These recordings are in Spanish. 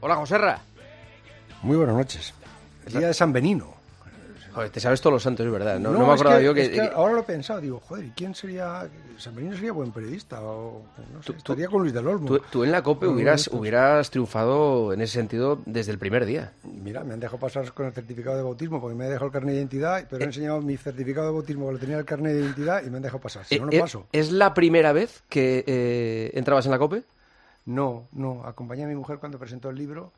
Hola, Joserra. Muy buenas noches. El día de San Benino. Joder, te sabes todos los santos, es verdad. No me es acordaba que, yo que... es que ahora lo he pensado, digo, joder, ¿y quién sería? San Benino sería buen periodista, o no sé, estaría con Luis del Olmo. Tú en la COPE hubieras triunfado en ese sentido desde el primer día. Mira, me han dejado pasar con el certificado de bautismo, porque me he dejado el carnet de identidad, pero he enseñado mi certificado de bautismo, que lo tenía el carnet de identidad, y me han dejado pasar, si no, no paso. ¿Es la primera vez que entrabas en la COPE? No, acompañé a mi mujer cuando presentó el libro,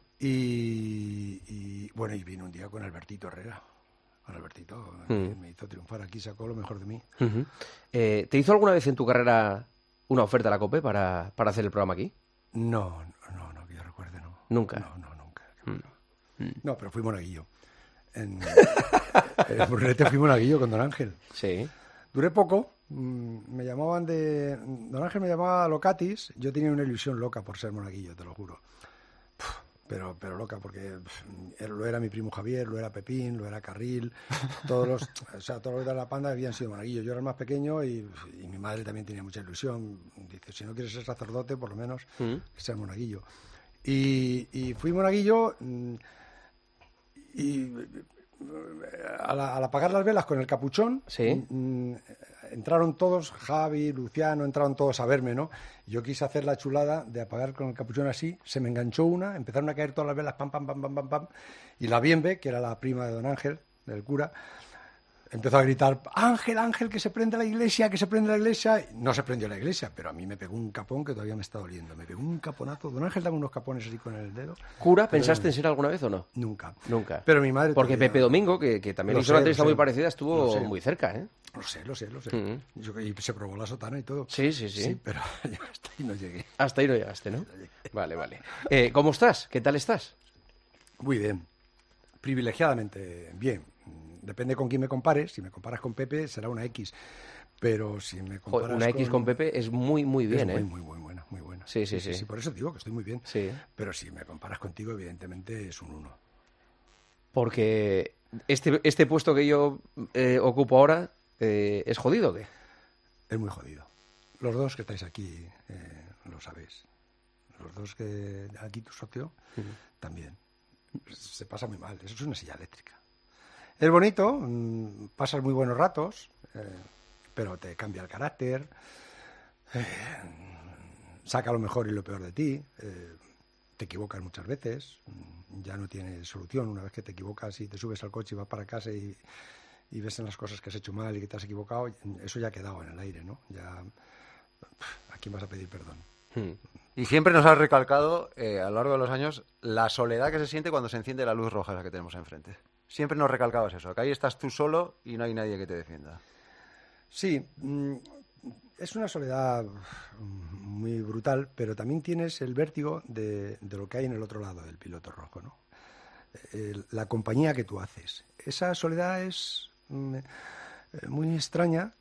y bueno, y vino un día con Albertito Herrera. Albertito me hizo triunfar aquí, sacó lo mejor de mí. ¿Te hizo alguna vez en tu carrera una oferta a la COPE para hacer el programa aquí? No, que yo recuerde, no. ¿Nunca? No, nunca. No, pero fui monaguillo. En el Burlete fui monaguillo con Don Ángel. Sí. Duré poco, me llamaban Don Ángel me llamaba Locatis, yo tenía una ilusión loca por ser monaguillo, te lo juro. Pero loca, porque lo era mi primo Javier, lo era Pepín, lo era Carril, todos los de la panda habían sido monaguillos. Yo era el más pequeño y mi madre también tenía mucha ilusión. Dice, si no quieres ser sacerdote, por lo menos que seas monaguillo. Y fui monaguillo y al apagar las velas con el capuchón, ¿sí? Entraron todos, Javi, Luciano, entraron todos a verme, ¿no? Yo quise hacer la chulada de apagar con el capuchón así, se me enganchó una, empezaron a caer todas las velas, pam, pam, pam, pam, pam, pam, y la Bienve, que era la prima de Don Ángel, del cura, empezó a gritar, Ángel, que se prende la iglesia, que se prende la iglesia. No se prendió la iglesia, pero a mí me pegó un capón que todavía me está doliendo. Me pegó un caponazo. Don Ángel daba unos capones así con el dedo. ¿Cura pensaste en ser alguna vez o no? Nunca. Pero mi madre porque todavía... Pepe Domingo, que también hizo una entrevista muy parecida, estuvo muy cerca, ¿eh? Lo sé. Y se probó la sotana y todo. Sí. Pero hasta ahí no llegué. Hasta ahí no llegaste, ¿no? Vale. ¿Cómo estás? ¿Qué tal estás? Muy bien. Privilegiadamente bien. Depende con quién me compares. Si me comparas con Pepe, será una X. Pero si me comparas una X con Pepe es muy bien, es muy buena. Sí. Por eso digo que estoy muy bien. Sí. Pero si me comparas contigo, evidentemente es un 1. Porque este puesto que yo ocupo ahora es jodido, ¿o qué? Es muy jodido. Los dos que estáis aquí lo sabéis. Los dos que aquí tu socio también. Se pasa muy mal. Eso es una silla eléctrica. Es bonito, pasas muy buenos ratos, pero te cambia el carácter, saca lo mejor y lo peor de ti, te equivocas muchas veces, ya no tienes solución. Una vez que te equivocas y te subes al coche y vas para casa y ves en las cosas que has hecho mal y que te has equivocado, eso ya ha quedado en el aire, ¿no? Ya, ¿a quién vas a pedir perdón? Y siempre nos has recalcado, a lo largo de los años, la soledad que se siente cuando se enciende la luz roja que tenemos enfrente. Siempre nos recalcabas eso, que ahí estás tú solo y no hay nadie que te defienda. Sí, es una soledad muy brutal, pero también tienes el vértigo de lo que hay en el otro lado del piloto rojo, ¿no? La compañía que tú haces. Esa soledad es muy extraña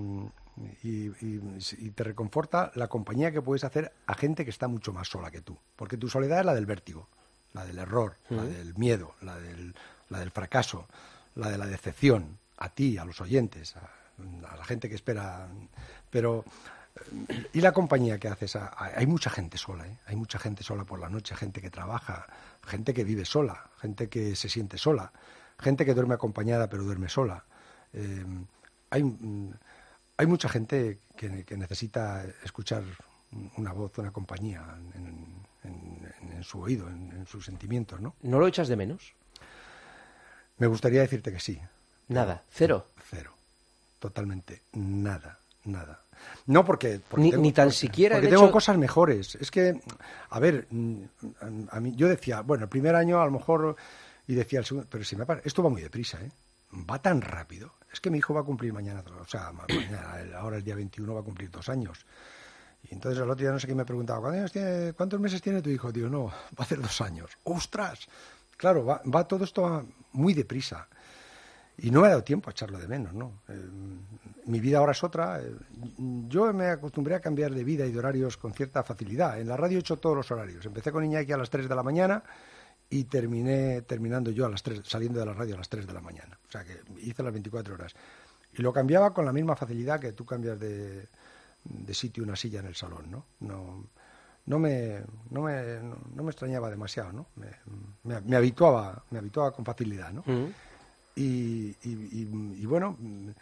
y te reconforta la compañía que puedes hacer a gente que está mucho más sola que tú. Porque tu soledad es la del vértigo, la del error, la del miedo, la del fracaso, la de la decepción, a ti, a los oyentes, a la gente que espera. Pero, ¿y la compañía que haces? Hay mucha gente sola, ¿eh? Hay mucha gente sola por la noche, gente que trabaja, gente que vive sola, gente que se siente sola, gente que duerme acompañada pero duerme sola. Hay mucha gente que necesita escuchar una voz, una compañía en su oído, en sus sentimientos, ¿no? ¿No lo echas de menos? Me gustaría decirte que sí. Nada, cero. Cero. Totalmente nada. No porque ni tan siquiera porque tengo cosas mejores. Es que, a ver, a mí yo decía, bueno, el primer año a lo mejor, y decía el segundo, pero esto va muy deprisa, ¿eh? Va tan rápido. Es que mi hijo va a cumplir mañana, ahora el día 21 va a cumplir 2 años. Y entonces el otro día no sé quién me preguntaba, ¿cuántos meses tiene tu hijo? Digo, no, va a hacer 2 años. ¡Ostras! Claro, va todo esto muy deprisa. Y no me ha dado tiempo a echarlo de menos, ¿no? Mi vida ahora es otra. Yo me acostumbré a cambiar de vida y de horarios con cierta facilidad. En la radio he hecho todos los horarios. Empecé con Iñaki a las 3 de la mañana y terminando yo a las 3, saliendo de la radio a las 3 de la mañana. O sea que hice las 24 horas. Y lo cambiaba con la misma facilidad que tú cambias de sitio una silla en el salón, ¿no? no me extrañaba demasiado, ¿no? Me habituaba con facilidad, ¿no? Y bueno,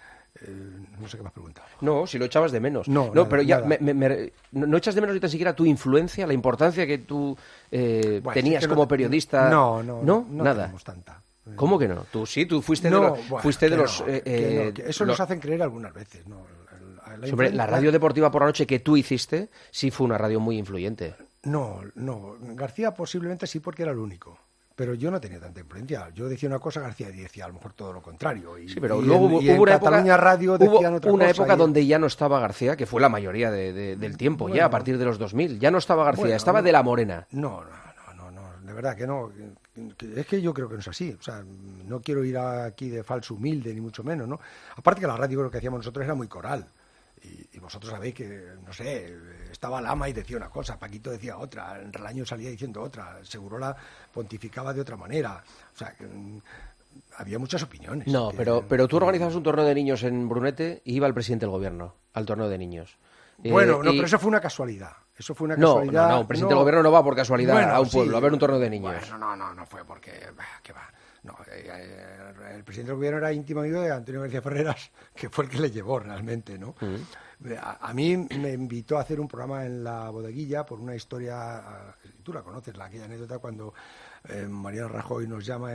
no sé qué me has preguntado. No, si lo echabas de menos. No, pero ya nada. no echas de menos ni tan siquiera tu influencia, la importancia que tú Bueno, tenías es que como periodista. No, nada. tenemos tanta. ¿Cómo que no? Tú fuiste No, de bueno, fuiste de que los... no, que eso nos hacen creer algunas veces, ¿no? Sobre la radio deportiva por la noche que tú hiciste, sí fue una radio muy influyente. No. García posiblemente sí, porque era el único. Pero yo no tenía tanta influencia. Yo decía una cosa, García decía a lo mejor todo lo contrario. Sí, pero luego hubo en una Cataluña Radio decían otra una cosa. época donde ya no estaba García, que fue la mayoría del tiempo, Bueno, ya a partir de los 2000. Ya no estaba García, bueno, estaba de la Morena. No, de verdad que no. Es que yo creo que no es así. O sea, no quiero ir aquí de falso humilde, ni mucho menos, ¿no? Aparte que la radio lo que hacíamos nosotros era muy coral. Y vosotros sabéis que, no sé, estaba Lama y decía una cosa, Paquito decía otra, Relaño salía diciendo otra, Segurola pontificaba de otra manera. O sea, que, había muchas opiniones. No, pero tú organizabas un torneo de niños en Brunete y iba el presidente del gobierno al torneo de niños. Bueno, pero eso fue una casualidad. Eso fue una casualidad. No, el presidente del gobierno no va por casualidad a un pueblo, sí, a ver un torneo de niños. Bueno, no fue porque... ¿Qué va? No, el presidente del gobierno era íntimo amigo de Antonio García Ferreras, que fue el que le llevó realmente, ¿no? A mí me invitó a hacer un programa en La Bodeguilla por una historia, tú la conoces, aquella anécdota cuando Mariano Rajoy nos llama,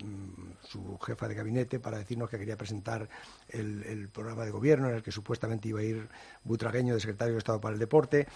su jefa de gabinete, para decirnos que quería presentar el programa de gobierno en el que supuestamente iba a ir Butragueño, de secretario de Estado para el Deporte.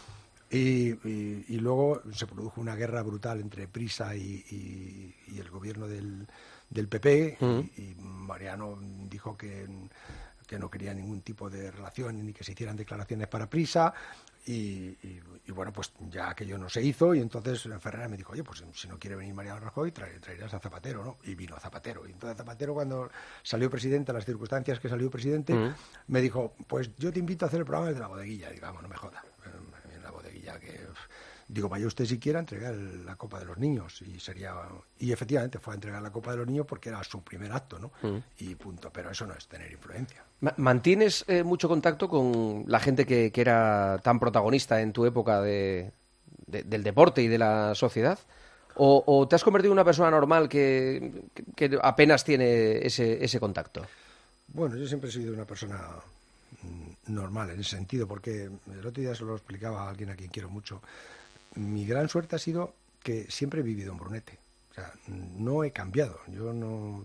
Y luego se produjo una guerra brutal entre Prisa y el gobierno del PP, y Mariano dijo que no quería ningún tipo de relación ni que se hicieran declaraciones para Prisa, y bueno, pues ya aquello no se hizo, y entonces Ferreras me dijo, oye, pues si no quiere venir Mariano Rajoy, traerás a Zapatero, ¿no? Y vino Zapatero, y entonces Zapatero, cuando salió presidente, las circunstancias que salió presidente, me dijo, pues yo te invito a hacer el programa desde La Bodeguilla. Y digamos, no me joda, en La Bodeguilla, que... Digo, vaya usted si quiere a entregar la Copa de los Niños, y efectivamente fue a entregar la Copa de los Niños porque era su primer acto, ¿no? Y punto, pero eso no es tener influencia. ¿Mantienes mucho contacto con la gente que era tan protagonista en tu época del deporte y de la sociedad? ¿O te has convertido en una persona normal que apenas tiene ese contacto? Bueno, yo siempre he sido una persona normal en ese sentido, porque el otro día se lo explicaba a alguien a quien quiero mucho. Mi gran suerte ha sido que siempre he vivido en Brunete. O sea, no he cambiado. Yo no,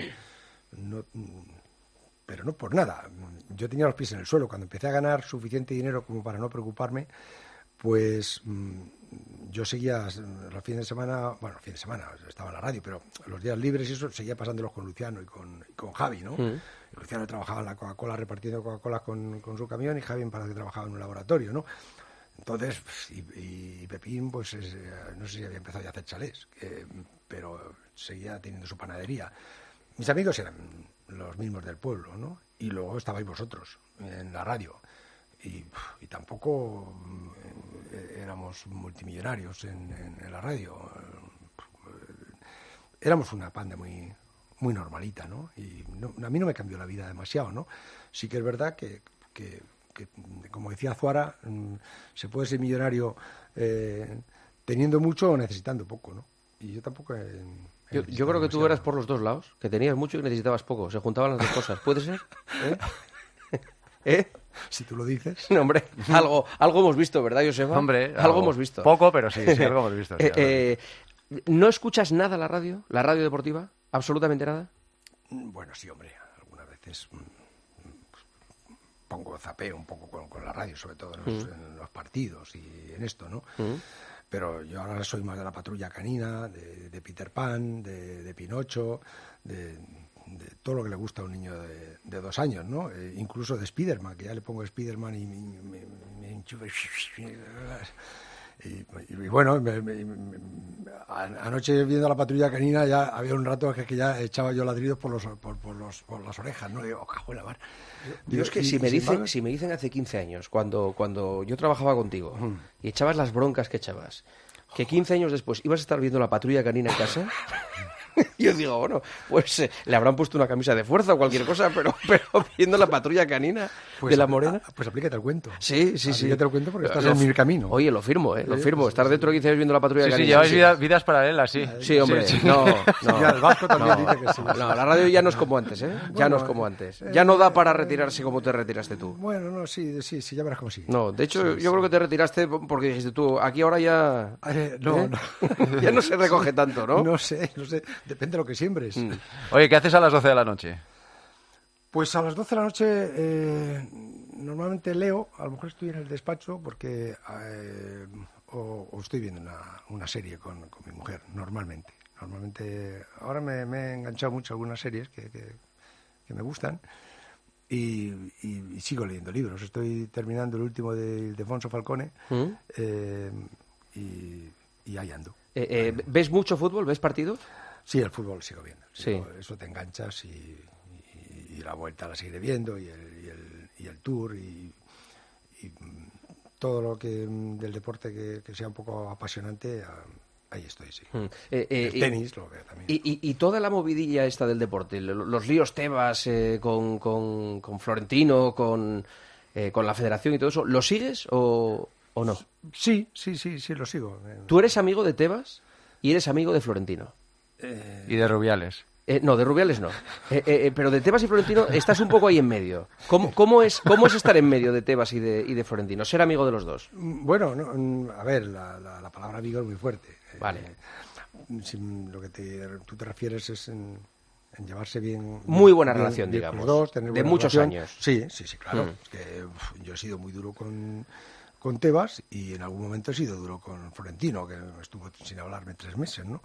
pero no por nada. Yo tenía los pies en el suelo. Cuando empecé a ganar suficiente dinero como para no preocuparme, pues yo seguía los fines de semana, bueno, fines de semana estaba en la radio, pero los días libres y eso seguía pasándolos con Luciano y con Javi, ¿no? Luciano trabajaba en la Coca-Cola repartiendo Coca-Cola con su camión, y Javi parece que trabajaba en un laboratorio, ¿no? Entonces, y Pepín, pues no sé si había empezado ya a hacer chalés, pero seguía teniendo su panadería. Mis amigos eran los mismos del pueblo, ¿no? Y luego estabais vosotros en la radio. Y tampoco éramos multimillonarios en la radio. Éramos una panda muy normalita, ¿no? Y a mí no me cambió la vida demasiado, ¿no? Sí que es verdad que como decía Azuara, se puede ser millonario teniendo mucho o necesitando poco, ¿no? Y yo tampoco yo creo que tú eras por los dos lados, que tenías mucho y necesitabas poco, se juntaban las dos cosas. ¿Puede ser? ¿Eh? Si tú lo dices. No, hombre, algo hemos visto, ¿verdad, Joseba? Hombre, algo hemos visto. Poco, pero sí, algo hemos visto. Sí, ¿No escuchas nada la radio deportiva? ¿Absolutamente nada? Bueno, sí, hombre, algunas veces zapeo un poco con la radio, sobre todo en los partidos y en esto, ¿no? Pero yo ahora soy más de la Patrulla Canina, de Peter Pan, de Pinocho, de todo lo que le gusta a un niño de 2 años, ¿no? Incluso de Spiderman, que ya le pongo Spiderman y me enchufe. Y bueno, anoche viendo la Patrulla Canina ya había un rato que ya echaba yo ladridos por las orejas, ¿no? Digo, cajo en la mar. Digo, es que si me dicen hace 15 años, cuando yo trabajaba contigo, y echabas las broncas que echabas, que 15 años después ibas a estar viendo la Patrulla Canina en casa, Y yo digo, bueno, pues le habrán puesto una camisa de fuerza o cualquier cosa, pero viendo la patrulla canina de la Morena. Pues aplícate el cuento. Sí. Aplícate el cuento porque estás en mi camino. Oye, lo firmo, lo firmo. Estar dentro de 15 años viendo la patrulla canina. Sí, lleváis vidas paralelas, sí. Sí, hombre, no. Ya, el Vasco también dice que sí. No, la radio ya no es como antes, ¿eh? Ya no es como antes. Ya no da para retirarse como te retiraste tú. Bueno, no, sí, ya verás cómo sigue. No, de hecho, yo creo que te retiraste porque dijiste tú, aquí ahora ya... No. Ya no se recoge tanto, ¿no? No sé. Depende de lo que siembres. Oye, ¿qué haces a las 12 de la noche? Pues a las 12 de la noche normalmente leo, a lo mejor estoy en el despacho porque o estoy viendo una serie con mi mujer, normalmente. Normalmente, ahora me he enganchado mucho a algunas series que me gustan y sigo leyendo libros. Estoy terminando el último de Ildefonso Falcone y ahí ando. ¿Ves mucho fútbol? ¿Ves partidos? Sí, el fútbol sigo viendo. Sí. Eso te enganchas y la vuelta la seguiré viendo y el tour y todo lo que del deporte que sea un poco apasionante, ahí estoy, sí. El tenis lo veo también. Y toda la movidilla esta del deporte, los líos Tebas con Florentino, con la federación y todo eso, ¿lo sigues o no? Sí, lo sigo. ¿Tú eres amigo de Tebas y eres amigo de Florentino? Y de Rubiales. No, de Rubiales no. Pero de Tebas y Florentino estás un poco ahí en medio. ¿Cómo es estar en medio de Tebas y de Florentino? Ser amigo de los dos. Bueno, a ver, la palabra amigo es muy fuerte. Vale. Si lo que tú te refieres es en llevarse bien. Muy buena relación, bien digamos. Los dos, tener de buena muchos relación. años. Sí, claro. Es que yo he sido muy duro con Tebas y en algún momento he sido duro con Florentino, que estuvo sin hablarme 3 meses, ¿no?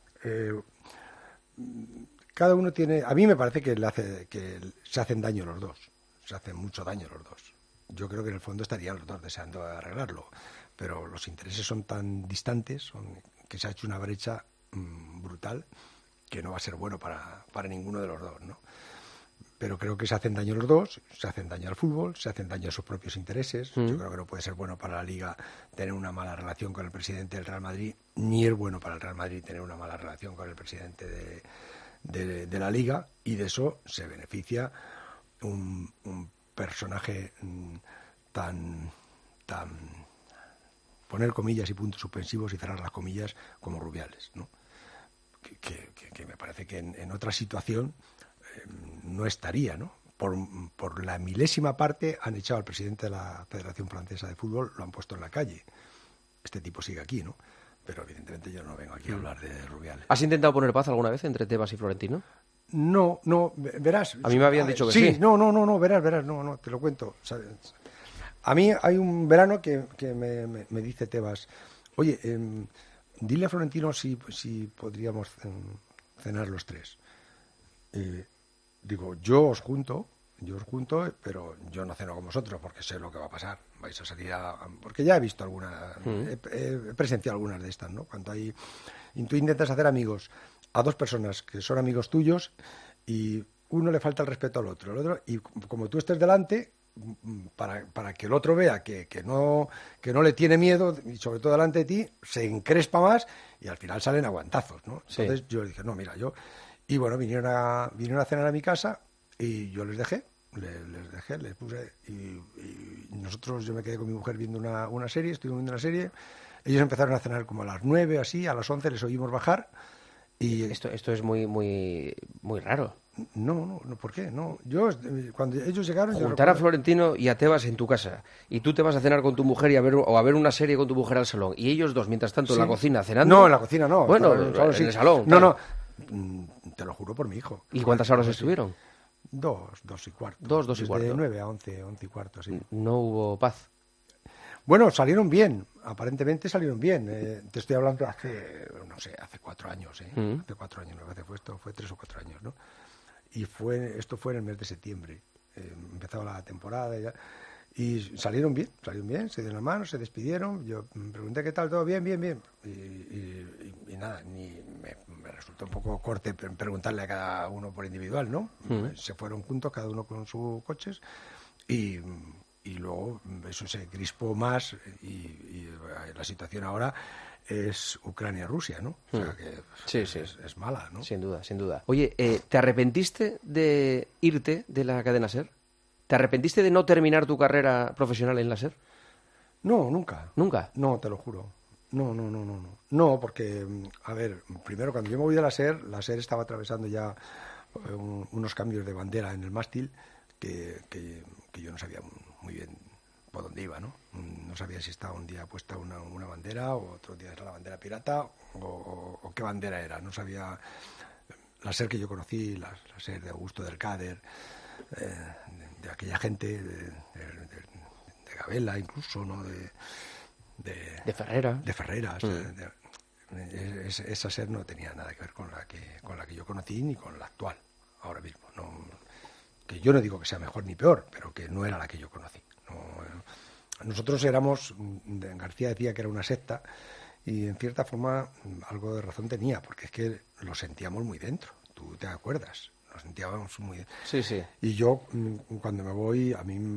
Cada uno tiene... A mí me parece que se hacen daño los dos. Se hacen mucho daño los dos. Yo creo que en el fondo estarían los dos deseando arreglarlo. Pero los intereses son tan distantes que se ha hecho una brecha brutal que no va a ser bueno para ninguno de los dos, ¿no? Pero creo que se hacen daño los dos, se hacen daño al fútbol, se hacen daño a sus propios intereses. Yo creo que no puede ser bueno para la Liga tener una mala relación con el presidente del Real Madrid, ni es bueno para el Real Madrid tener una mala relación con el presidente de la Liga, y de eso se beneficia un personaje tan poner comillas y puntos suspensivos y cerrar las comillas como Rubiales, ¿no? Que me parece que en otra situación no estaría, ¿no? Por la milésima parte han echado al presidente de la Federación Francesa de Fútbol, lo han puesto en la calle. Este tipo sigue aquí, ¿no? Pero evidentemente yo no vengo aquí a hablar de Rubiales. ¿Has intentado poner paz alguna vez entre Tebas y Florentino? No, verás. A mí me habían dicho que sí. No, verás, no, te lo cuento. ¿Sabes? A mí hay un verano que me dice Tebas, oye, dile a Florentino si podríamos cenar los 3. Digo, yo os junto, pero yo no ceno con vosotros porque sé lo que va a pasar. Vais a salir porque ya he visto algunas, he presenciado algunas de estas, ¿no? Cuando tú intentas hacer amigos a 2 personas que son amigos tuyos y uno le falta el respeto al otro, y como tú estés delante, para que el otro vea que no le tiene miedo, y sobre todo delante de ti, se encrespa más y al final salen aguantazos, ¿no? Entonces yo le dije, no, mira, y bueno, vinieron a cenar a mi casa y yo les dejé, les puse y yo me quedé con mi mujer viendo una serie, estuvimos viendo una serie, ellos empezaron a cenar como a las 9, así, a las 11 les oímos bajar y... Esto es muy, muy, muy raro. No, ¿por qué? No, cuando ellos llegaron... Juntar a Florentino y a Tebas en tu casa y tú te vas a cenar con tu mujer o a ver una serie con tu mujer al salón y ellos dos, mientras tanto, en la cocina cenando... No, en la cocina no. Bueno, en el salón. No, te lo juro por mi hijo. ¿Y cuántas horas estuvieron? 2 y cuarto. 2 y cuarto. De 9 a 11 y cuarto, sí. No hubo paz. Bueno, salieron bien, aparentemente salieron bien. Te estoy hablando hace 4 años, Hace 4 años, no fue 3 o 4 años, ¿no? Y esto fue en el mes de septiembre. Empezaba la temporada y salieron bien, se dieron la mano, se despidieron. Yo me pregunté qué tal, todo bien. Y nada, me resultó un poco corte preguntarle a cada uno por individual, ¿no? Se fueron juntos, cada uno con sus coches y y luego eso se crispó más y la situación ahora es Ucrania-Rusia, ¿no? O sea que Sí. es mala, ¿no? Sin duda, sin duda. Oye, ¿te arrepentiste de irte de la cadena SER? ¿Te arrepentiste de no terminar tu carrera profesional en la SER? No, nunca. ¿Nunca? No, te lo juro. No. No, porque, a ver, primero cuando yo me voy de la SER estaba atravesando ya unos cambios de bandera en el mástil que yo no sabía muy bien por dónde iba, ¿no? No sabía si estaba un día puesta una bandera o otro día era la bandera pirata o qué bandera era. No sabía la SER que yo conocí, la SER de Augusto del Cáder, de aquella gente, de Gabela incluso, ¿no? De Ferrera. De Ferreras. Esa SER no tenía nada que ver con la que yo conocí ni con la actual, ahora mismo. No, que yo no digo que sea mejor ni peor, pero que no era la que yo conocí. Nosotros éramos, García decía que era una secta, y en cierta forma algo de razón tenía, porque es que lo sentíamos muy dentro, tú te acuerdas, lo sentíamos muy dentro. Sí. Y yo, cuando me voy, a mí,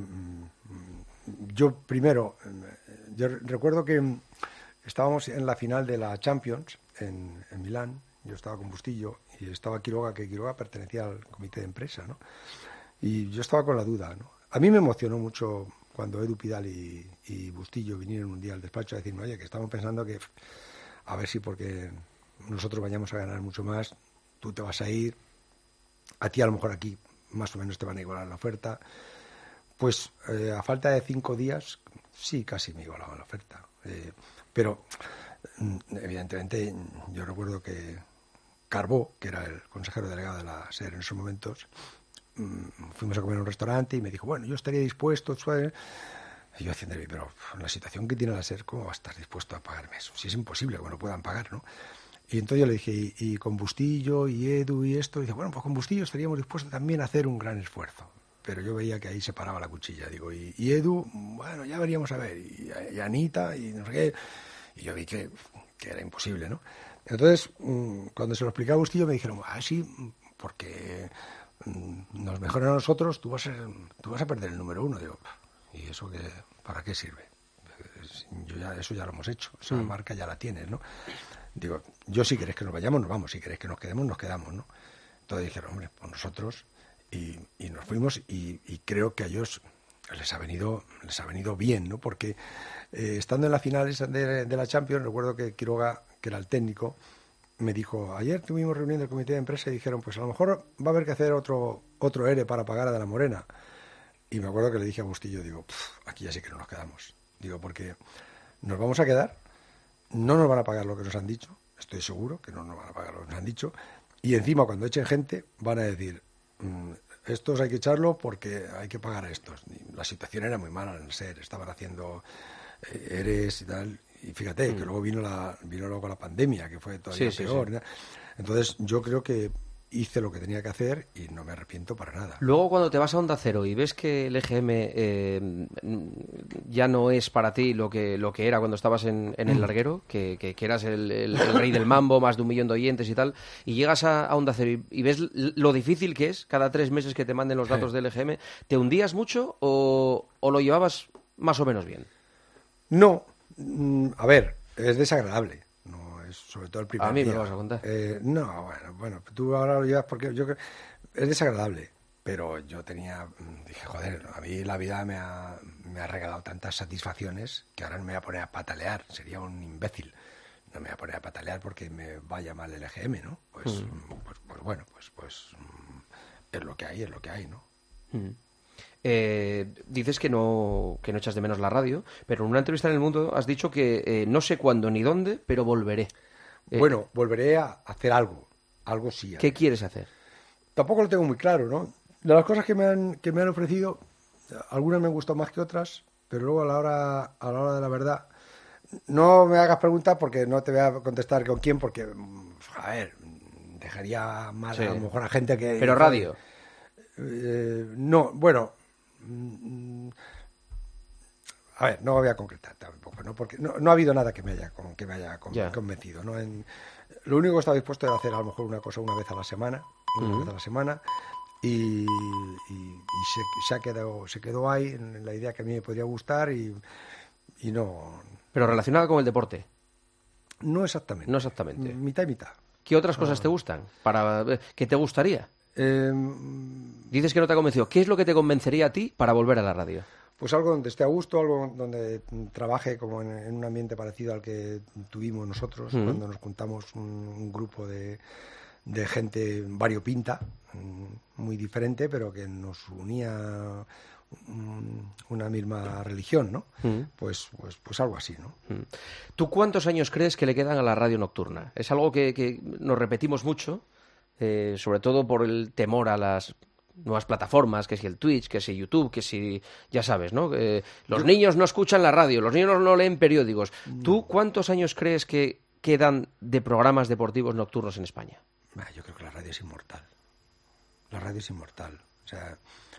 yo primero, yo recuerdo que estábamos en la final de la Champions en Milán, yo estaba con Bustillo y estaba Quiroga, que Quiroga pertenecía al comité de empresa, ¿no? Y yo estaba con la duda, ¿no? A mí me emocionó mucho cuando Edu Pidal y Bustillo vinieron un día al despacho a decirme, oye, que estamos pensando que a ver si porque nosotros vayamos a ganar mucho más, tú te vas a ir, a ti a lo mejor aquí más o menos te van a igualar la oferta. Pues a falta de 5 días, sí, casi me igualaban la oferta. Pero, evidentemente, yo recuerdo que Carbó, que era el consejero delegado de la SER en esos momentos, fuimos a comer en un restaurante y me dijo, bueno, yo estaría dispuesto, y yo diciendo, pero en la situación que tiene la SER, ¿cómo va a estar dispuesto a pagarme eso? Si es imposible que me lo puedan pagar, ¿no? Y entonces yo le dije, y con Bustillo y Edu y esto, y dice, bueno, pues con Bustillo estaríamos dispuestos también a hacer un gran esfuerzo. Pero yo veía que ahí se paraba la cuchilla, digo, y Edu, bueno, ya veríamos a ver, y Anita, y no sé qué, y yo vi que era imposible, ¿no? Entonces, cuando se lo explicaba a Bustillo, me dijeron, sí, porque nos mejoran a nosotros, tú vas a perder el número 1. Digo, ¿y eso qué, para qué sirve? Eso ya lo hemos hecho, esa marca ya la tienes, ¿no? Digo, yo si queréis que nos vayamos, nos vamos, si queréis que nos quedemos, nos quedamos, ¿no? Entonces dijeron, hombre, pues nosotros, y nos fuimos, y creo que a ellos les ha venido bien, ¿no? Porque estando en la final de la Champions, recuerdo que Quiroga, que era el técnico, me dijo, ayer tuvimos reunión del comité de empresa y dijeron, pues a lo mejor va a haber que hacer otro ERE para pagar a De la Morena. Y me acuerdo que le dije a Bustillo, digo, aquí ya sí que no nos quedamos. Digo, porque nos vamos a quedar, no nos van a pagar lo que nos han dicho, estoy seguro que no nos van a pagar lo que nos han dicho, y encima cuando echen gente van a decir, estos hay que echarlo porque hay que pagar a estos. Y la situación era muy mala en el SER, estaban haciendo ERES y tal, y fíjate que luego vino luego la pandemia, que fue todavía peor. ¿No? Entonces yo creo que hice lo que tenía que hacer y no me arrepiento para nada. Luego cuando te vas a Onda Cero y ves que el EGM ya no es para ti lo que era cuando estabas en el larguero, que eras el rey del mambo, más de 1 millón de oyentes y tal, y llegas a Onda Cero y ves lo difícil que es cada 3 meses que te manden los datos del EGM, ¿te hundías mucho o lo llevabas más o menos bien? No, a ver, es desagradable. Sobre todo el primer día. A mí día. me lo vas a contar. No, bueno, tú ahora lo llevas porque yo creo es desagradable, pero yo dije, joder, a mí la vida me ha regalado tantas satisfacciones que ahora no me voy a poner a patalear, sería un imbécil. No me voy a poner a patalear porque me vaya mal el EGM, ¿no? Pues bueno, es lo que hay, ¿no? Dices que no echas de menos la radio, pero en una entrevista en El Mundo has dicho que no sé cuándo ni dónde, pero volveré. Bueno, volveré a hacer algo sí. ¿Qué quieres hacer? Tampoco lo tengo muy claro, ¿no? De las cosas que me han ofrecido, algunas me han gustado más que otras, pero luego a la hora de la verdad, no me hagas preguntas porque no te voy a contestar con quién, porque, a ver, dejaría mal a lo mejor a gente que... Pero radio. No, bueno... A ver, no voy a concretar tampoco, ¿no? Porque no ha habido nada que me haya convencido, ¿no? Lo único que estaba dispuesto era hacer a lo mejor una cosa una vez a la semana, se quedó ahí en la idea que a mí me podría gustar y no... Pero relacionada con el deporte. No exactamente. No exactamente. Mitad y mitad. ¿Qué otras cosas te gustan? ¿Qué te gustaría? Dices que no te ha convencido. ¿Qué es lo que te convencería a ti para volver a la radio? Pues algo donde esté a gusto, algo donde trabaje como en un ambiente parecido al que tuvimos nosotros cuando nos juntamos un grupo de gente variopinta, muy diferente, pero que nos unía una misma religión, ¿no? Pues algo así, ¿no? ¿Tú cuántos años crees que le quedan a la radio nocturna? Es algo que nos repetimos mucho, sobre todo por el temor a las nuevas plataformas, que si el Twitch, que si YouTube, que si... Ya sabes, ¿no? Los niños no escuchan la radio, los niños no leen periódicos. No. ¿Tú cuántos años crees que quedan de programas deportivos nocturnos en España? Yo creo que la radio es inmortal. La radio es inmortal. O sea,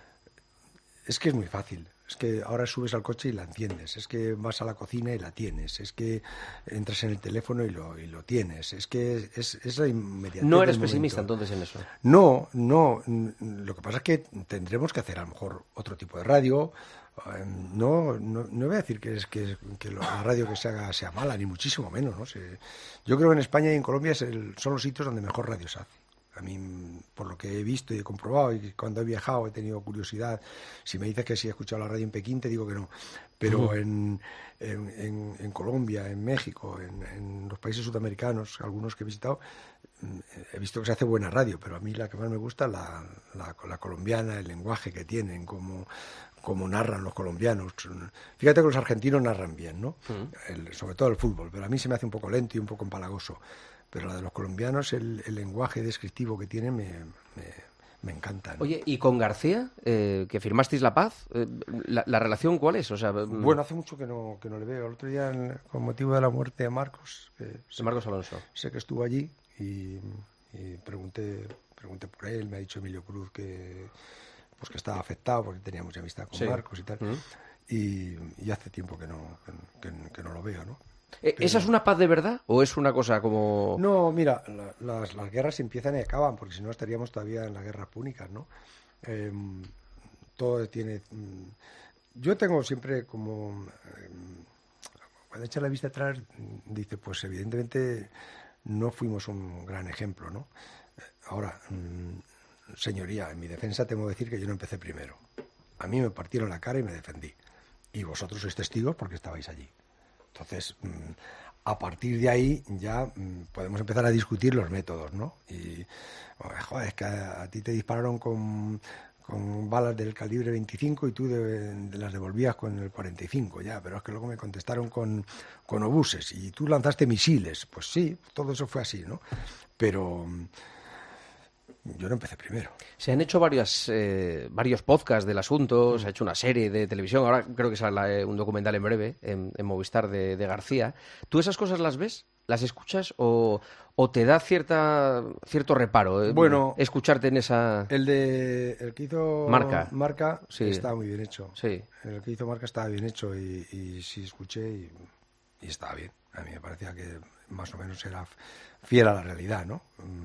es que es muy fácil. Es que ahora subes al coche y la enciendes. Es que vas a la cocina y la tienes. Es que entras en el teléfono y lo tienes. Es que es la inmediatez. ¿No eres pesimista entonces en eso? No. Lo que pasa es que tendremos que hacer a lo mejor otro tipo de radio. No voy a decir que la radio que se haga sea mala, ni muchísimo menos, ¿no? Yo creo que en España y en Colombia son los sitios donde mejor radio se hace. A mí, por lo que he visto y he comprobado, y cuando he viajado he tenido curiosidad. Si me dices que si he escuchado la radio en Pekín, te digo que no. Pero en Colombia, en México, en los países sudamericanos, algunos que he visitado, he visto que se hace buena radio, pero a mí la que más me gusta es la colombiana, el lenguaje que tienen, como narran los colombianos. Fíjate que los argentinos narran bien, ¿no? Sobre todo el fútbol, pero a mí se me hace un poco lento y un poco empalagoso. Pero la de los colombianos, el lenguaje descriptivo que tiene me encanta, ¿no? Oye, ¿y con García, que firmasteis la paz, la relación cuál es? O sea, bueno, hace mucho que no le veo. El otro día, con motivo de la muerte de Marcos, de Marcos Alonso, sé que estuvo allí y pregunté por él. Me ha dicho Emilio Cruz que estaba afectado porque tenía mucha amistad con Marcos y tal. Y hace tiempo que no lo veo, ¿no? ¿Esa es una paz de verdad o es una cosa como...? No, mira, las guerras empiezan y acaban, porque si no estaríamos todavía en las guerras púnicas, ¿no? Todo tiene... Yo tengo siempre como... cuando echa la vista atrás, dice, pues evidentemente no fuimos un gran ejemplo, ¿no? Ahora, señoría, en mi defensa tengo que decir que yo no empecé primero. A mí me partieron la cara y me defendí. Y vosotros sois testigos porque estabais allí. Entonces, a partir de ahí ya podemos empezar a discutir los métodos, ¿no? Y, joder, es que a ti te dispararon con balas del calibre 25 y tú las devolvías con el 45, ya, pero es que luego me contestaron con obuses y tú lanzaste misiles. Pues sí, todo eso fue así, ¿no? Pero... yo no empecé primero. Se han hecho varios podcasts del asunto, se ha hecho una serie de televisión, ahora creo que sale un documental en breve, en Movistar, de García. ¿Tú esas cosas las ves? ¿Las escuchas? ¿O te da cierto reparo escucharte en esa...? El que hizo Marca sí. Estaba muy bien hecho. Sí. El que hizo Marca estaba bien hecho y sí escuché y estaba bien. A mí me parecía que más o menos era fiel a la realidad, ¿no?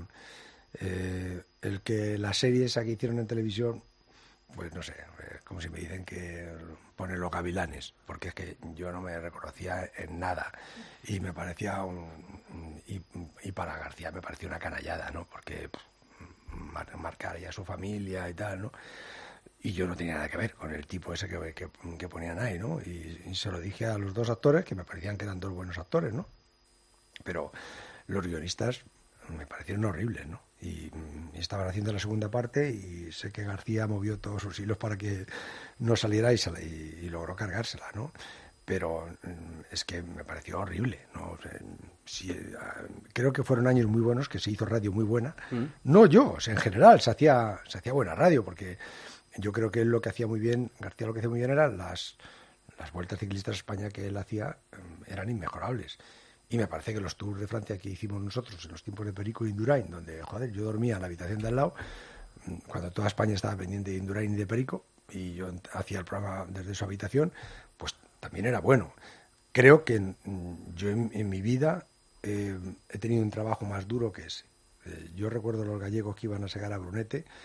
El que la serie esa que hicieron en televisión, pues no sé, como si me dicen que ponen los gavilanes, porque es que yo no me reconocía en nada y me parecía y para García me parecía una canallada, ¿no? Porque marcar ya su familia y tal, ¿no? Y yo no tenía nada que ver con el tipo ese que ponían ahí, ¿no? Y se lo dije a los dos actores, que me parecían que eran dos buenos actores, ¿no? Pero los guionistas me parecieron horribles, ¿no? Y estaban haciendo la segunda parte y sé que García movió todos sus hilos para que no saliera y logró cargársela, ¿no? Pero es que me pareció horrible, ¿no? O sea, creo que fueron años muy buenos, que se hizo radio muy buena. No yo, o sea, en general se hacía buena radio, porque yo creo que él lo que hacía muy bien, García lo que hacía muy bien eran las vueltas ciclistas a España que él hacía, eran inmejorables. Y me parece que los tours de Francia que hicimos nosotros en los tiempos de Perico y Indurain, donde, joder, yo dormía en la habitación de al lado, cuando toda España estaba pendiente de Indurain y de Perico, y yo hacía el programa desde su habitación, pues también era bueno. Creo que yo en mi vida he tenido un trabajo más duro que ese. Yo recuerdo los gallegos que iban a segar a Brunete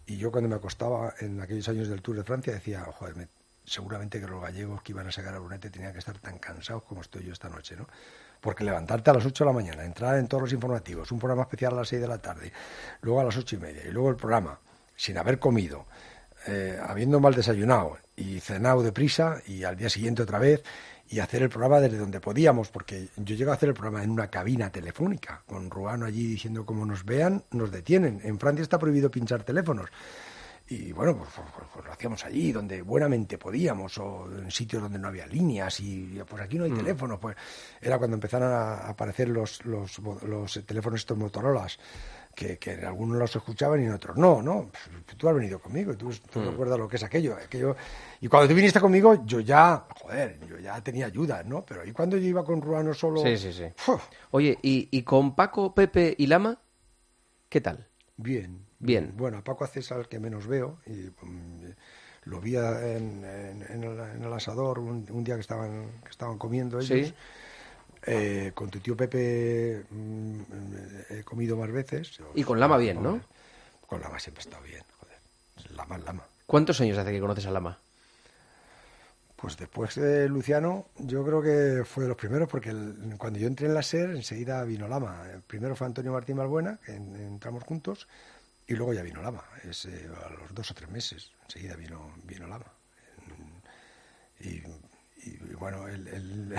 Y yo cuando me acostaba en aquellos años del Tour de Francia decía, joder, seguramente que los gallegos que iban a sacar a Brunete tenían que estar tan cansados como estoy yo esta noche, ¿no? Porque levantarte a las 8 de la mañana, entrar en todos los informativos, un programa especial a las 6 de la tarde, luego a las 8:30, y luego el programa, sin haber comido, habiendo mal desayunado y cenado deprisa, y al día siguiente otra vez, y hacer el programa desde donde podíamos, porque yo llego a hacer el programa en una cabina telefónica, con Ruano allí diciendo, como nos vean, nos detienen. En Francia está prohibido pinchar teléfonos. Y bueno, pues lo hacíamos allí, donde buenamente podíamos, o en sitios donde no había líneas, y pues aquí no hay teléfonos. Pues era cuando empezaron a aparecer los teléfonos estos Motorolas, que en algunos los escuchaban y en otros no. Pues tú has venido conmigo, tú recuerdas lo que es aquello. Y cuando tú viniste conmigo, yo ya tenía ayuda, ¿no? Pero ¿y cuando yo iba con Ruano solo? Sí. Oye, ¿y con Paco, Pepe y Lama? ¿Qué tal? Bien. Bueno, a Paco Acesa al que menos veo, y lo vi en el asador un día que estaban comiendo ellos. Sí. Con tu tío Pepe he comido más veces. Y con Lama bien, ¿no? Con Lama siempre he estado bien, joder. Lama. ¿Cuántos años hace que conoces a Lama? Pues después de Luciano, yo creo que fue de los primeros, porque cuando yo entré en la SER, enseguida vino Lama. El primero fue Antonio Martín Balbuena, que entramos juntos, y luego ya vino Lama. A los 2 o 3 meses, enseguida vino Lama. Y bueno, él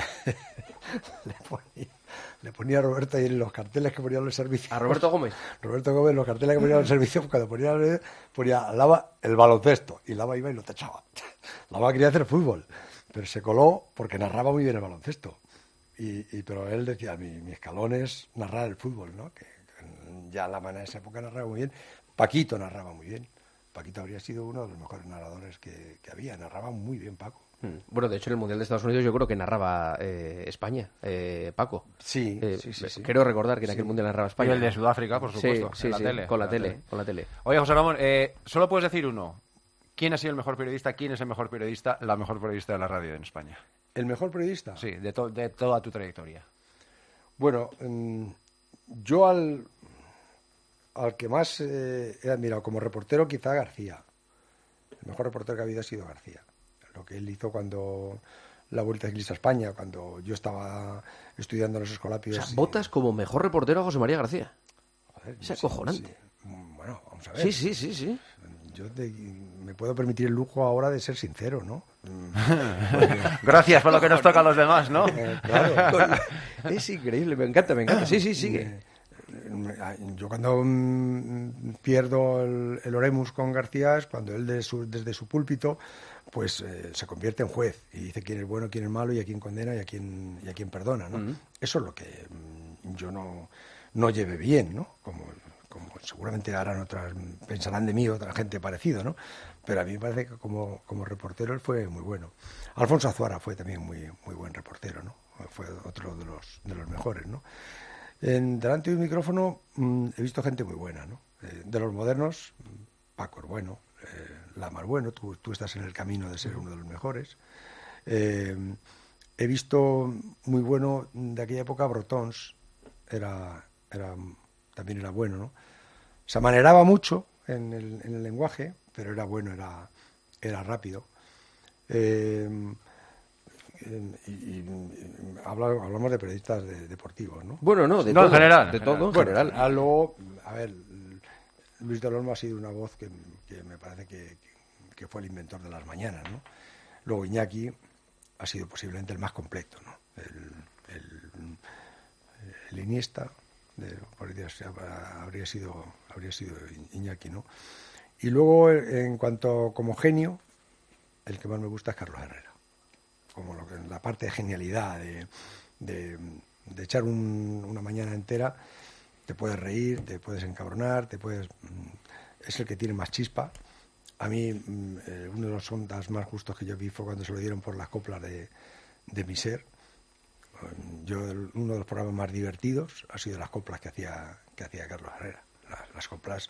le ponía a Roberto ahí en los carteles que ponían los servicios. ¿A Roberto Gómez? Roberto Gómez, los carteles que ponían los servicios, cuando ponía Lama el baloncesto, y Lama iba y lo tachaba. Lama quería hacer fútbol, pero se coló porque narraba muy bien el baloncesto. Pero él decía, mi escalón es narrar el fútbol, ¿no? Que ya Lama en esa época narraba muy bien. Paquito narraba muy bien. Paquito habría sido uno de los mejores narradores que había. Narraba muy bien Paco. Bueno, de hecho, en el Mundial de Estados Unidos yo creo que narraba España, Paco. Sí. Quiero recordar que en aquel Mundial narraba España. Y el de Sudáfrica, por supuesto, Sí, en la tele. con la tele. Oye, José Ramón, solo puedes decir uno. ¿Quién ha sido el mejor periodista? ¿Quién es el mejor periodista? La mejor periodista de la radio en España. ¿El mejor periodista? Sí, de toda tu trayectoria. Bueno, yo al que más he admirado como reportero, quizá García. El mejor reportero que ha habido ha sido García. Lo que él hizo cuando la Vuelta Ciclista a España, cuando yo estaba estudiando en los Escolapios. O sea, votas como mejor reportero a José María García. Joder, es acojonante. Sí. Bueno, vamos a ver. Sí. Yo me puedo permitir el lujo ahora de ser sincero, ¿no? Gracias por lo que nos toca a los demás, ¿no? Claro. Es increíble, me encanta. Sí, sigue. Yo cuando pierdo el Oremus con García es cuando él desde su púlpito pues se convierte en juez y dice quién es bueno, quién es malo, y a quién condena y a quién perdona, ¿no? Eso es lo que yo no llevé bien, ¿no? Como seguramente harán pensarán de mí otra gente parecido, ¿no? Pero a mí me parece que como reportero él fue muy bueno. Alfonso Azuara fue también muy buen reportero, ¿no? Fue otro de los mejores, ¿no? Delante de un micrófono he visto gente muy buena, ¿no? De los modernos, Paco es bueno, Lama es bueno, tú estás en el camino de ser uno de los mejores. He visto muy bueno de aquella época Brotons, también era bueno, ¿no? Se amaneraba mucho en el lenguaje, pero era bueno, era rápido. Y hablamos de periodistas deportivos, ¿no? Bueno, de todo, en general. De todo, en bueno, general. Luego, a ver, Luis del Olmo ha sido una voz que me parece que fue el inventor de las mañanas, ¿no? Luego Iñaki ha sido posiblemente el más completo, ¿no? El Iniesta habría sido Iñaki, ¿no? Y luego, en cuanto como genio, el que más me gusta es Carlos Herrera. Como la parte de genialidad, de echar una mañana entera, te puedes reír, te puedes encabronar, es el que tiene más chispa. A mí, uno de los ondas más justos que yo vi fue cuando se lo dieron por las coplas de mi ser. Uno de los programas más divertidos ha sido las coplas que hacía Carlos Herrera. Las coplas,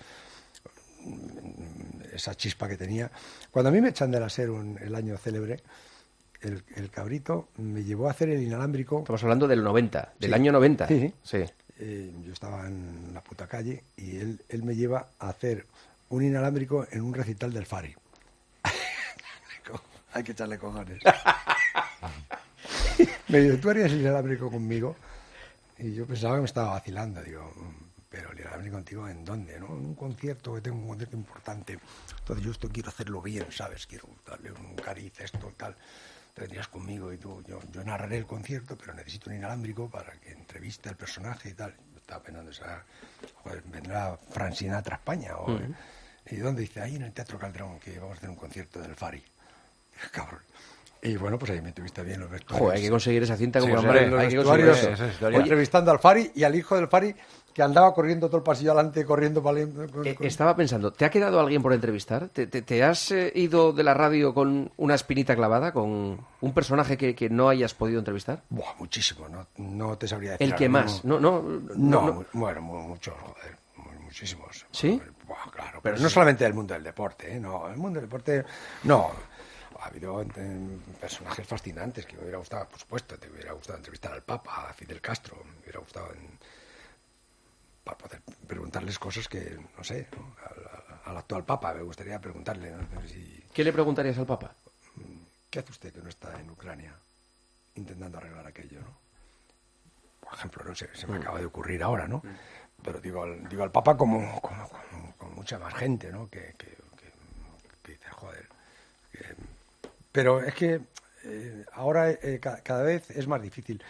esa chispa que tenía. Cuando a mí me echan de la SER el año célebre, el cabrito me llevó a hacer el inalámbrico. Estamos hablando del 90, del Sí. año 90. Sí. Sí. Yo estaba en la puta calle y él me lleva a hacer un inalámbrico en un recital del Fari. Hay que echarle cojones. Me dice, ¿tú harías el inalámbrico conmigo? Y yo pensaba que me estaba vacilando. Digo, pero el inalámbrico contigo, ¿en dónde? ¿No? En un concierto, que tengo un concierto importante. Entonces yo esto quiero hacerlo bien, ¿sabes? Quiero darle un cariz, esto, tal. Te vendrías conmigo y tú, yo narraré el concierto, pero necesito un inalámbrico para que entreviste al personaje y tal. Yo estaba pensando, joder, vendrá Frank Sinatra a España. ¿Y dónde? Dice, ahí en el Teatro Calderón, que vamos a hacer un concierto del Fari. Cabrón. Y bueno, pues ahí me entrevisté bien los vestuarios. Joder, hay que conseguir esa cinta como Sí, hombre, hay que Los conseguir vestuarios, eso. Oye, entrevistando al Fari y al hijo del Fari, que andaba corriendo todo el pasillo adelante, corriendo para... Estaba pensando, ¿te ha quedado alguien por entrevistar? ¿Te has ido de la radio con una espinita clavada, con un personaje que no hayas podido entrevistar? Buah, muchísimo, no te sabría decir. ¿El que más? No. Bueno, muchos, joder, muchísimos. ¿Sí? Buah, claro, pero no solamente del mundo del deporte, ¿eh? No, el mundo del deporte, no. Ha habido personajes fascinantes que me hubiera gustado, por supuesto, te hubiera gustado entrevistar al Papa, a Fidel Castro, me hubiera gustado para poder preguntarles cosas que, no sé, ¿no? Al actual Papa me gustaría preguntarle, ¿no? ¿Qué le preguntarías al Papa? ¿Qué hace usted que no está en Ucrania intentando arreglar aquello, ¿no? Por ejemplo, no sé, se me acaba de ocurrir ahora, ¿no? Pero digo al Papa como mucha más gente, ¿no? Que dice, joder. Pero es que ahora cada vez es más difícil.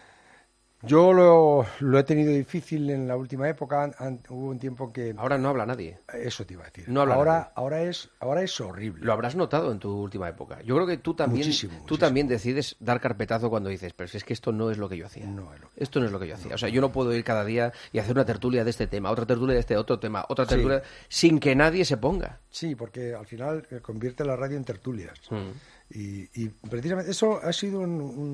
Yo lo he tenido difícil en la última época. Hubo un tiempo que... Ahora no habla nadie. Eso te iba a decir. No habla nadie. Ahora es horrible. Lo habrás notado en tu última época. Yo creo que tú también, Muchísimo. También decides dar carpetazo cuando dices, pero si es que esto no es lo que yo hacía. Esto no es lo que yo hacía. O sea, yo no puedo ir cada día y hacer una tertulia de este tema, otra tertulia de este otro tema, otra tertulia, sin que nadie se ponga. Sí, porque al final convierte la radio en tertulias. Y precisamente eso ha sido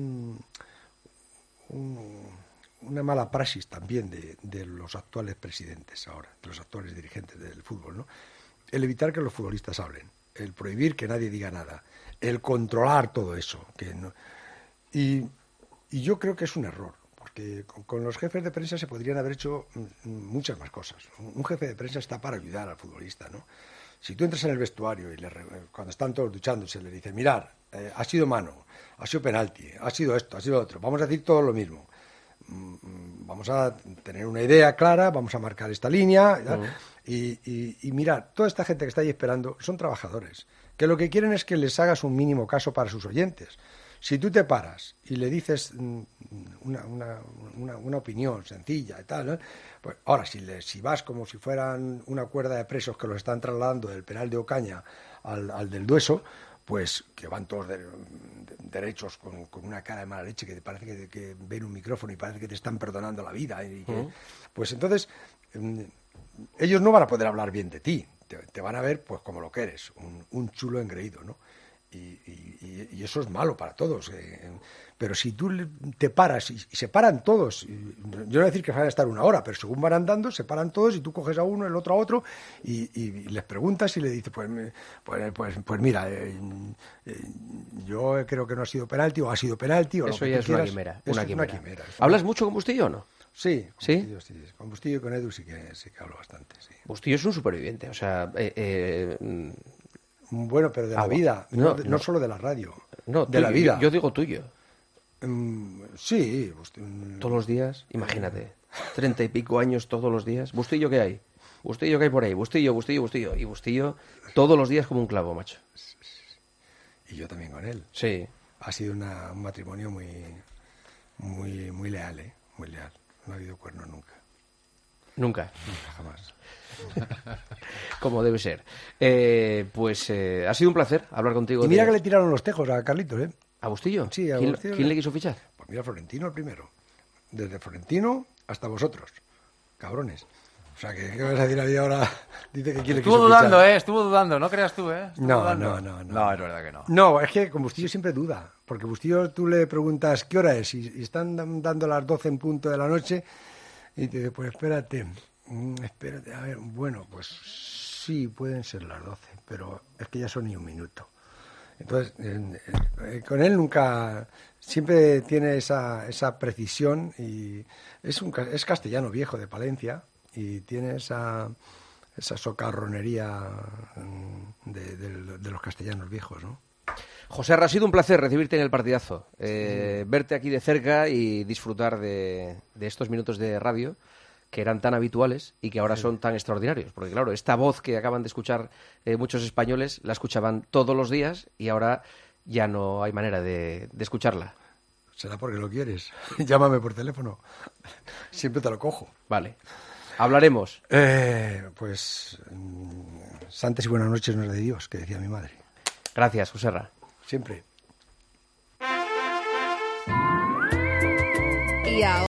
una mala praxis también de los actuales presidentes ahora, de los actuales dirigentes del fútbol, ¿no? El evitar que los futbolistas hablen, el prohibir que nadie diga nada, el controlar todo eso. Y yo creo que es un error, porque con los jefes de prensa se podrían haber hecho muchas más cosas. Un jefe de prensa está para ayudar al futbolista, ¿no? Si tú entras en el vestuario y cuando están todos duchándose le dices, mirar, ha sido mano, ha sido penalti, ha sido esto, ha sido otro, vamos a decir todo lo mismo. Vamos a tener una idea clara, vamos a marcar esta línea y mirar, toda esta gente que está ahí esperando son trabajadores, que lo que quieren es que les hagas un mínimo caso para sus oyentes. Si tú te paras y le dices una opinión sencilla y tal, ¿no? Pues ahora si vas como si fueran una cuerda de presos que los están trasladando del penal de Ocaña al del Dueso, pues que van todos derechos con una cara de mala leche que te parece que ven un micrófono y parece que te están perdonando la vida. Pues entonces ellos no van a poder hablar bien de ti, te van a ver pues como lo que eres, un chulo engreído, ¿no? Y eso es malo para todos. Pero si tú te paras y se paran todos, yo no voy a decir que van a estar una hora, pero según van andando, se paran todos y tú coges a uno, el otro a otro y les preguntas y le dices, pues mira, yo creo que no ha sido penalti o ha sido penalti. O eso lo que ya es quieras. una quimera. Una quimera. ¿Hablas mucho con Bustillo o no? Sí, ¿Sí? Bustillo, sí. Con Bustillo y con Edu sí que hablo bastante, sí. Bustillo es un superviviente, o sea... Bueno, pero de la vida, no solo de la radio, no, de la vida. Yo digo tuyo. Sí. Todos los días, imagínate, 30 y pico años todos los días. ¿Bustillo qué hay? ¿Bustillo qué hay por ahí? Bustillo. Y Bustillo todos los días como un clavo, macho. Y yo también con él. Sí. Ha sido un matrimonio muy leal, ¿eh? Muy leal. No ha habido cuernos nunca. Nunca, jamás. Como debe ser. Pues ha sido un placer hablar contigo. Y mira que le tiraron los tejos a Carlitos, ¿eh? ¿A Bustillo? Sí, a Bustillo. ¿Quién le quiso fichar? Pues mira, Florentino el primero. Desde Florentino hasta vosotros. Cabrones. O sea, ¿qué vas a decir ahí ahora? Dice que quiere que Estuvo dudando, estuvo dudando, no creas tú, No, No, es verdad que no. No, es que con Bustillo siempre duda. Porque Bustillo tú le preguntas qué hora es y están dando las 12 en punto de la noche y te dice, pues espérate, a ver, bueno, pues sí, pueden ser las 12, pero es que ya son ni un minuto. Entonces, con él nunca, siempre tiene esa precisión y es castellano viejo de Palencia y tiene esa esa socarronería de los castellanos viejos, ¿no? José, ha sido un placer recibirte en el partidazo, verte aquí de cerca y disfrutar de estos minutos de radio que eran tan habituales y que ahora son tan extraordinarios. Porque claro, esta voz que acaban de escuchar muchos españoles la escuchaban todos los días y ahora ya no hay manera de escucharla. Será porque lo quieres. Llámame por teléfono. Siempre te lo cojo. Vale. Hablaremos. Pues santas y buenas noches no es de Dios, que decía mi madre. Gracias, Joserra. Siempre. Y ahora